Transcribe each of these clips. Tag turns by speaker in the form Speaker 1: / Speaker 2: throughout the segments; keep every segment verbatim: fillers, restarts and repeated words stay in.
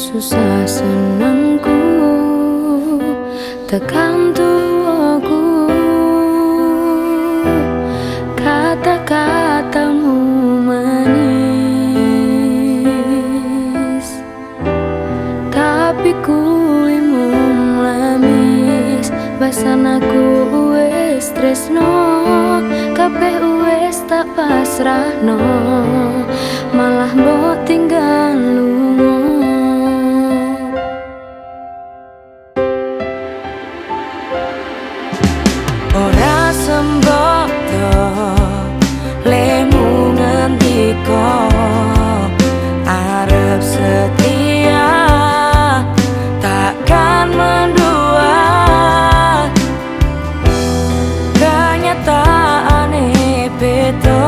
Speaker 1: susah senengku tekan tuaku, kata-katamu manis, tapi kulimu lamis. Basan aku wis tresno, kabeh wis tak pasrahno, malah mbok tinggal lunga. Ora sembodo lemu ngendika arep setia, takkan mendua. Kenyataane beda,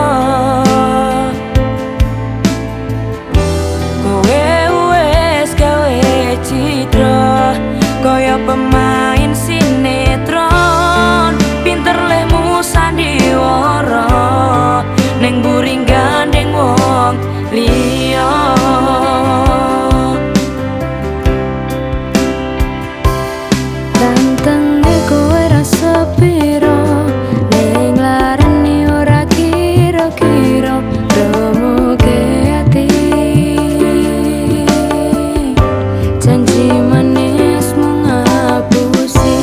Speaker 1: kowe wis gawe citra kaya pemain sinetron, pinter lemu sandiwara ning mburi gandeng wong liya. Tantenge kowe ra sepiro, ning larani ora kira-kira remuke ati. Janji manis mung ngapusi,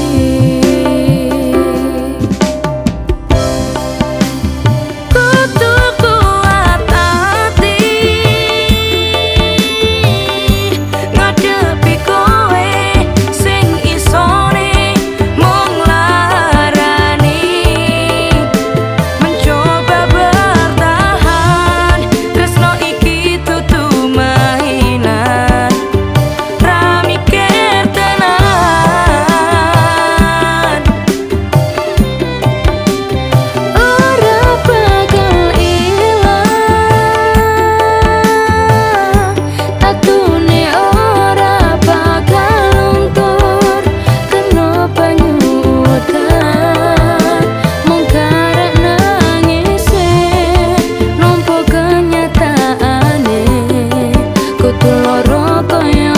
Speaker 1: kudu kuat ati ngadepi kowe sing isone mung larani. Mencoba bertahan, tresno iki dudu mainan, ra mikir tenan. Ora bakal ilang, tatune ora bakal luntur, kena penyutan mung karek nangise, nampa kenyataane kudu lara kaya